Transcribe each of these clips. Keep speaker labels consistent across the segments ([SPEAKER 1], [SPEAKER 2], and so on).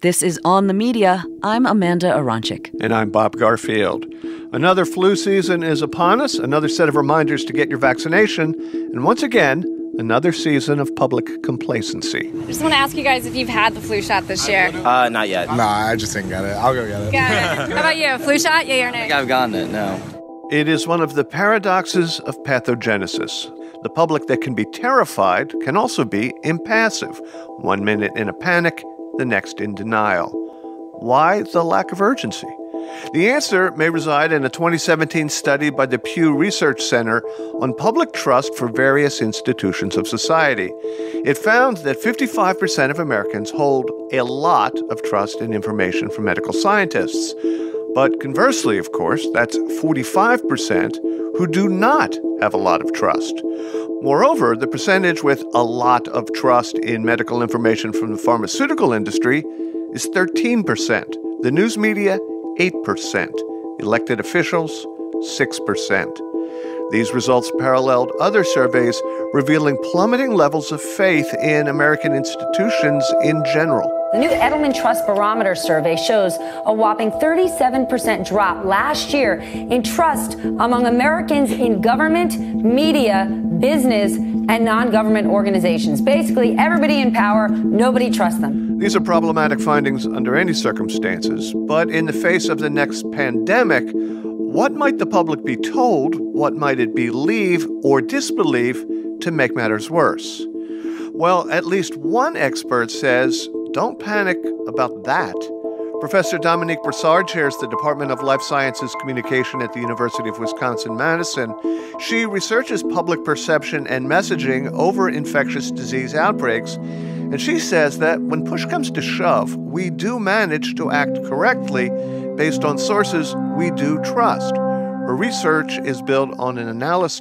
[SPEAKER 1] This is On the Media. I'm Amanda Aronczyk.
[SPEAKER 2] And I'm Bob Garfield. Another flu season is upon us, another set of reminders to get your vaccination, and once again, another season of public complacency.
[SPEAKER 3] I just want to ask you guys if you've had the flu shot this year.
[SPEAKER 4] Not yet.
[SPEAKER 5] Nah, I just ain't got it. I'll go get it.
[SPEAKER 3] Got it. How about you? Flu shot, yay or nay?
[SPEAKER 4] I think I've gotten it, no.
[SPEAKER 2] It is one of the paradoxes of pathogenesis. The public that can be terrified can also be impassive. 1 minute in a panic, the next in denial. Why the lack of urgency? The answer may reside in a 2017 study by the Pew Research Center on public trust for various institutions of society. It found that 55% of Americans hold a lot of trust in information from medical scientists. But conversely, of course, that's 45% who do not have a lot of trust. Moreover, the percentage with a lot of trust in medical information from the pharmaceutical industry is 13%. The news media, 8%. Elected officials, 6%. These results paralleled other surveys revealing plummeting levels of faith in American institutions in general.
[SPEAKER 6] The new Edelman Trust Barometer survey shows a whopping 37% drop last year in trust among Americans in government, media, business, and non-government organizations. Basically, everybody in power, nobody trusts them.
[SPEAKER 2] These are problematic findings under any circumstances, but in the face of the next pandemic, what might the public be told, what might it believe or disbelieve to make matters worse? Well, at least one expert says, don't panic about that. Professor Dominique Brassard chairs the Department of Life Sciences Communication at the University of Wisconsin-Madison. She researches public perception and messaging over infectious disease outbreaks, and she says that when push comes to shove, we do manage to act correctly based on sources we do trust. Her research is built on an analysis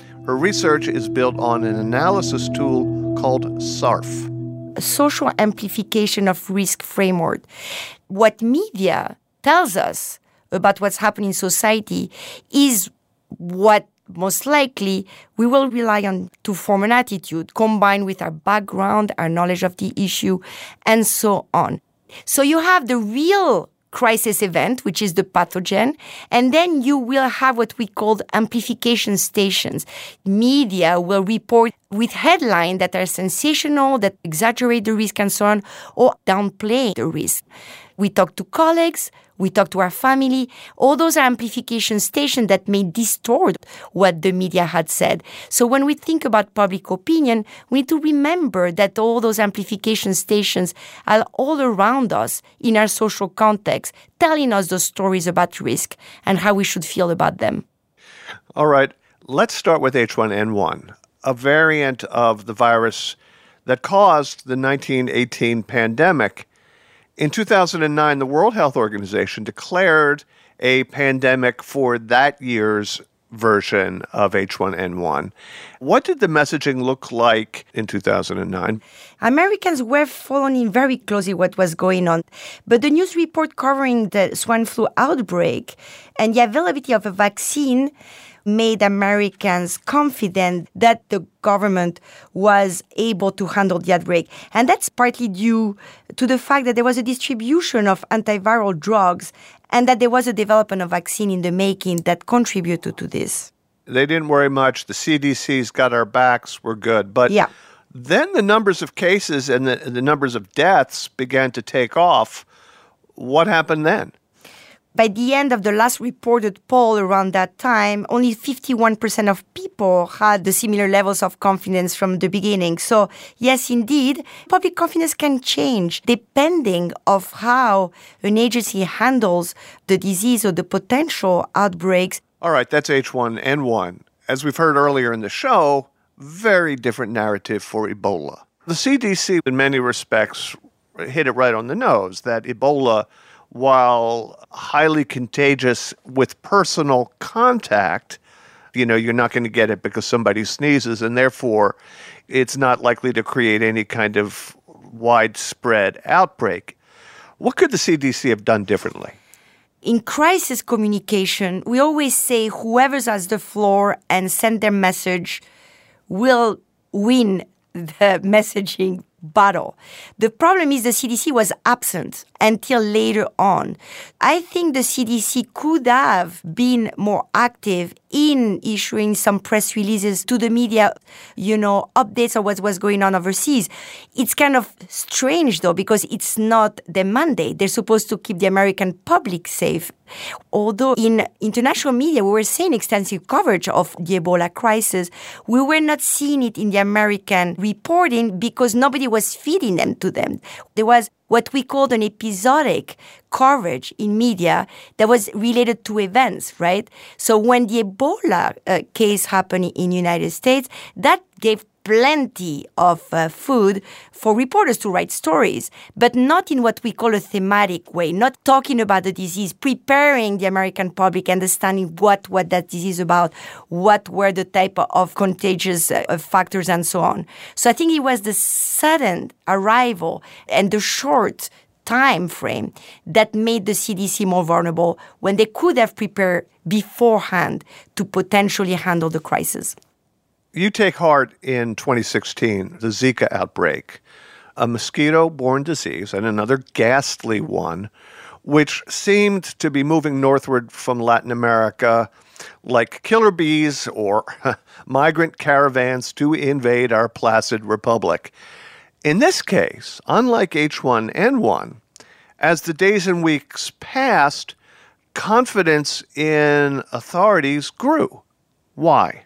[SPEAKER 2] tool called SARF.
[SPEAKER 7] A social amplification of risk framework. What media tells us about what's happening in society is what most likely we will rely on to form an attitude combined with our background, our knowledge of the issue, and so on. So you have the real crisis event, which is the pathogen, and then you will have what we call amplification stations. Media will report with headlines that are sensational, that exaggerate the risk and so on, or downplay the risk. We talk to colleagues, we talk to our family. All those are amplification stations that may distort what the media had said. So when we think about public opinion, we need to remember that all those amplification stations are all around us in our social context, telling us those stories about risk and how we should feel about them.
[SPEAKER 2] All right, let's start with H1N1, a variant of the virus that caused the 1918 pandemic. In 2009, the World Health Organization declared a pandemic for that year's version of H1N1. What did the messaging look like in 2009?
[SPEAKER 7] Americans were following very closely what was going on, but the news report covering the swine flu outbreak and the availability of a vaccine made Americans confident that the government was able to handle the outbreak. And that's partly due to the fact that there was a distribution of antiviral drugs and that there was a development of vaccine in the making that contributed to this.
[SPEAKER 2] They didn't worry much. The CDC's got our backs. We're good. But then the numbers of cases and the numbers of deaths began to take off. What happened then?
[SPEAKER 7] By the end of the last reported poll around that time, only 51% of people had the similar levels of confidence from the beginning. So, yes, indeed, public confidence can change depending of how an agency handles the disease or the potential outbreaks.
[SPEAKER 2] All right, that's H1N1. As we've heard earlier in the show, very different narrative for Ebola. The CDC, in many respects, hit it right on the nose, that Ebola, while highly contagious with personal contact, you're not going to get it because somebody sneezes, and therefore it's not likely to create any kind of widespread outbreak. What could the CDC have done differently?
[SPEAKER 7] In crisis communication, we always say whoever has the floor and send their message will win the messaging battle. The problem is the CDC was absent until later on. I think the CDC could have been more active in issuing some press releases to the media, updates of what was going on overseas. It's kind of strange, though, because it's not their mandate. They're supposed to keep the American public safe. Although in international media, we were seeing extensive coverage of the Ebola crisis, we were not seeing it in the American reporting because nobody was feeding them to them. There was what we called an episodic coverage in media that was related to events, right? So when the Ebola case happened in the United States, that gave plenty of food for reporters to write stories, but not in what we call a thematic way, not talking about the disease, preparing the American public, understanding what that disease is about, what were the type of contagious factors and so on. So I think it was the sudden arrival and the short time frame that made the CDC more vulnerable when they could have prepared beforehand to potentially handle the crisis.
[SPEAKER 2] You take heart in 2016, the Zika outbreak, a mosquito-borne disease and another ghastly one, which seemed to be moving northward from Latin America like killer bees or migrant caravans to invade our placid republic. In this case, unlike H1N1, as the days and weeks passed, confidence in authorities grew. Why?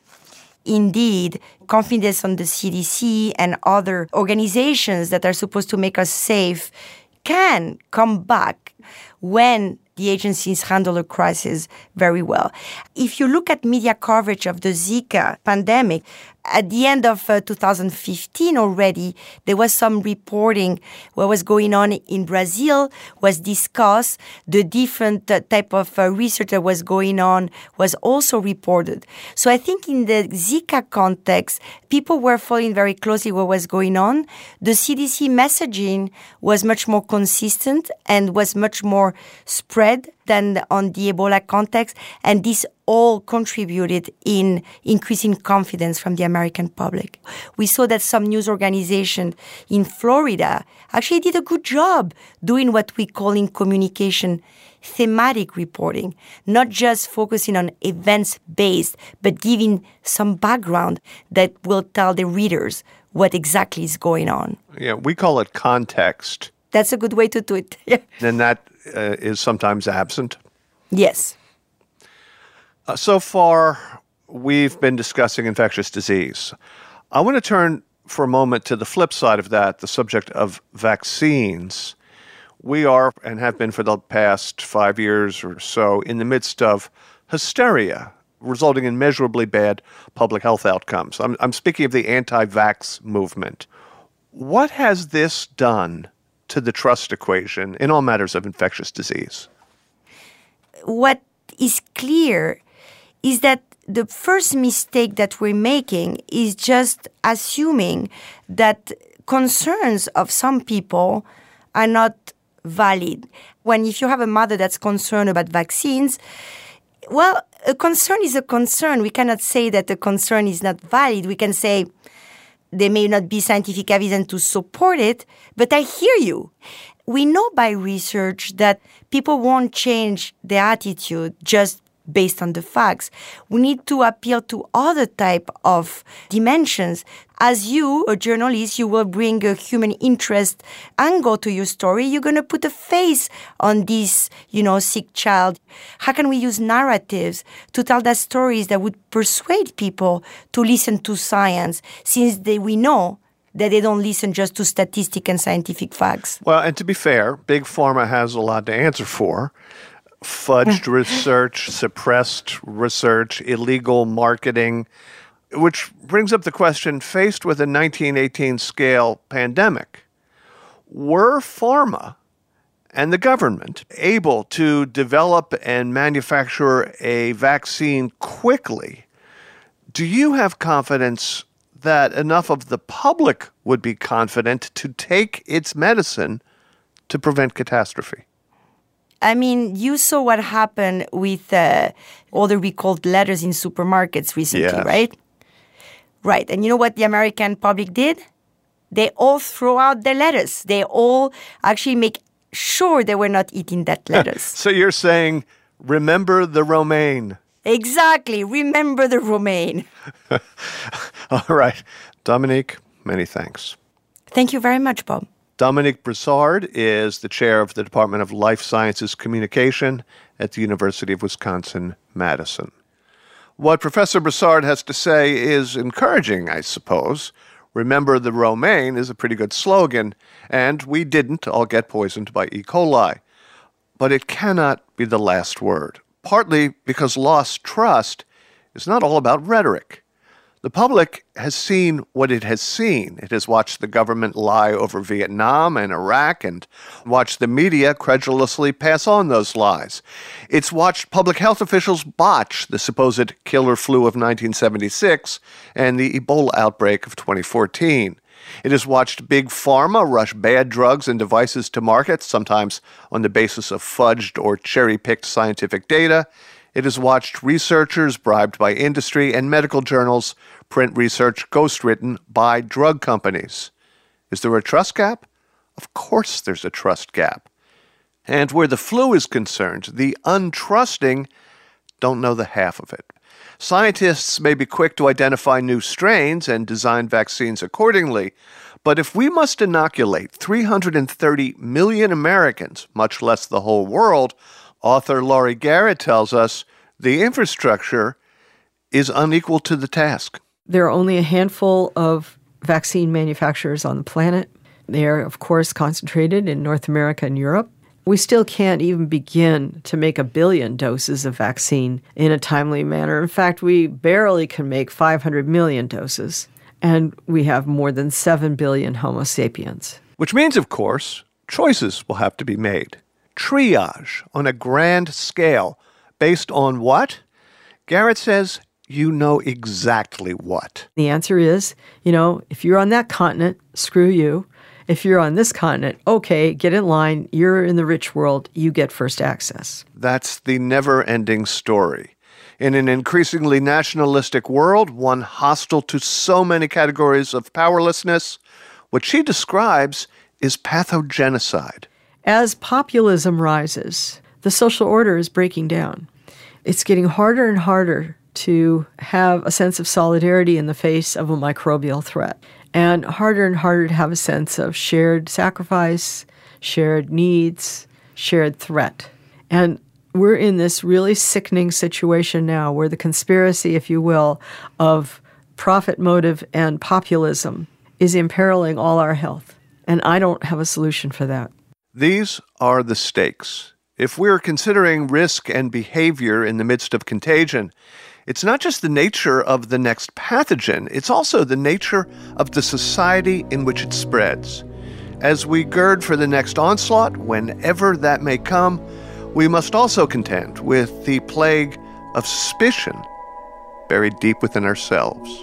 [SPEAKER 7] Indeed, confidence on the CDC and other organizations that are supposed to make us safe can come back when the agencies handle a crisis very well. If you look at media coverage of the Zika pandemic, at the end of 2015 already, there was some reporting what was going on in Brazil, was discussed. The different type of research that was going on was also reported. So I think in the Zika context, people were following very closely what was going on. The CDC messaging was much more consistent and was much more spread than on the Ebola context, and this all contributed in increasing confidence from the American public. We saw that some news organization in Florida actually did a good job doing what we call in communication thematic reporting, not just focusing on events-based, but giving some background that will tell the readers what exactly is going on.
[SPEAKER 2] Yeah, we call it context.
[SPEAKER 7] That's a good way to do it.
[SPEAKER 2] And that is sometimes absent?
[SPEAKER 7] Yes.
[SPEAKER 2] So far, we've been discussing infectious disease. I want to turn for a moment to the flip side of that, the subject of vaccines. We are, and have been for the past 5 years or so, in the midst of hysteria, resulting in measurably bad public health outcomes. I'm speaking of the anti-vax movement. What has this done to the trust equation in all matters of infectious disease?
[SPEAKER 7] What is clear is that the first mistake that we're making is just assuming that concerns of some people are not valid. If you have a mother that's concerned about vaccines, well, a concern is a concern. We cannot say that the concern is not valid. We can say there may not be scientific evidence to support it, but I hear you. We know by research that people won't change their attitude just based on the facts. We need to appeal to other type of dimensions. As you, a journalist, you will bring a human interest angle to your story. You're going to put a face on this, sick child. How can we use narratives to tell the stories that would persuade people to listen to science, since we know that they don't listen just to statistic and scientific facts?
[SPEAKER 2] Well, and to be fair, Big Pharma has a lot to answer for. Fudged research, suppressed research, illegal marketing, which brings up the question, faced with a 1918 scale pandemic, were pharma and the government able to develop and manufacture a vaccine quickly? Do you have confidence that enough of the public would be confident to take its medicine to prevent catastrophe?
[SPEAKER 7] I mean, you saw what happened with all the recalled letters in supermarkets recently,
[SPEAKER 2] Yes.
[SPEAKER 7] right? Right. And you know what the American public did? they all throw out the lettuce. They all actually make sure they were not eating that lettuce.
[SPEAKER 2] So you're saying, remember the romaine.
[SPEAKER 7] Exactly. Remember the romaine.
[SPEAKER 2] All right. Dominique, many thanks.
[SPEAKER 7] Thank you very much, Bob.
[SPEAKER 2] Dominique Brassard is the chair of the Department of Life Sciences Communication at the University of Wisconsin-Madison. What Professor Brassard has to say is encouraging, I suppose. Remember the romaine is a pretty good slogan, and we didn't all get poisoned by E. coli. But it cannot be the last word, partly because lost trust is not all about rhetoric. The public has seen what it has seen. It has watched the government lie over Vietnam and Iraq and watched the media credulously pass on those lies. It's watched public health officials botch the supposed killer flu of 1976 and the Ebola outbreak of 2014. It has watched Big Pharma rush bad drugs and devices to market, sometimes on the basis of fudged or cherry-picked scientific data. It has watched researchers bribed by industry and medical journals print research ghostwritten by drug companies. Is there a trust gap? Of course there's a trust gap. And where the flu is concerned, the untrusting don't know the half of it. Scientists may be quick to identify new strains and design vaccines accordingly, but if we must inoculate 330 million Americans, much less the whole world, author Laurie Garrett tells us the infrastructure is unequal to the task.
[SPEAKER 4] There are only a handful of vaccine manufacturers on the planet. They are, of course, concentrated in North America and Europe. We still can't even begin to make 1 billion doses of vaccine in a timely manner. In fact, we barely can make 500 million doses, and we have more than 7 billion Homo sapiens.
[SPEAKER 2] Which means, of course, choices will have to be made. Triage on a grand scale. Based on what? Garrett says, you know exactly what.
[SPEAKER 4] The answer is, if you're on that continent, screw you. If you're on this continent, okay, get in line. You're in the rich world. You get first access.
[SPEAKER 2] That's the never-ending story. In an increasingly nationalistic world, one hostile to so many categories of powerlessness, what she describes is pathogenocide.
[SPEAKER 4] As populism rises, the social order is breaking down. It's getting harder and harder to have a sense of solidarity in the face of a microbial threat, and harder to have a sense of shared sacrifice, shared needs, shared threat. And we're in this really sickening situation now where the conspiracy, if you will, of profit motive and populism is imperiling all our health. And I don't have a solution for that.
[SPEAKER 2] These are the stakes. If we're considering risk and behavior in the midst of contagion, it's not just the nature of the next pathogen, it's also the nature of the society in which it spreads. As we gird for the next onslaught, whenever that may come, we must also contend with the plague of suspicion buried deep within ourselves.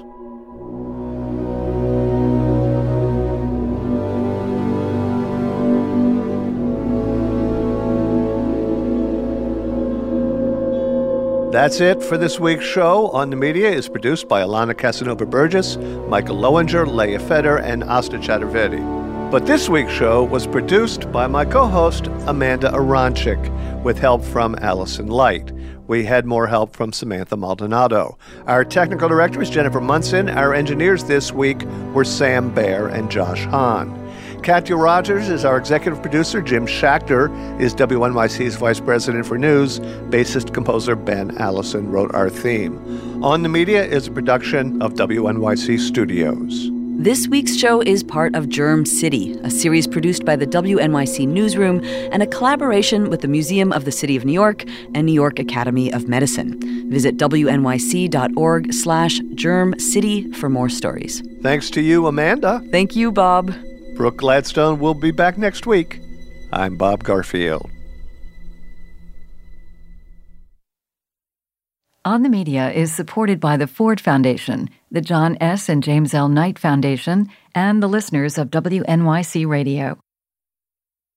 [SPEAKER 2] That's it for this week's show. On the Media is produced by Alana Casanova-Burgess, Michael Lowinger, Leah Feder, and Asta Chaturvedi. But this week's show was produced by my co-host, Amanda Aronczyk, with help from Allison Light. We had more help from Samantha Maldonado. Our technical director is Jennifer Munson. Our engineers this week were Sam Baer and Josh Hahn. Katya Rogers is our executive producer. Jim Schachter is WNYC's vice president for news. Bassist composer Ben Allison wrote our theme. On the Media is a production of WNYC Studios.
[SPEAKER 1] This week's show is part of Germ City, a series produced by the WNYC Newsroom and a collaboration with the Museum of the City of New York and New York Academy of Medicine. Visit wnyc.org/Germ City for more stories.
[SPEAKER 2] Thanks to you, Amanda.
[SPEAKER 1] Thank you, Bob.
[SPEAKER 2] Brooke Gladstone will be back next week. I'm Bob Garfield.
[SPEAKER 8] On the Media is supported by the Ford Foundation, the John S. and James L. Knight Foundation, and the listeners of WNYC Radio.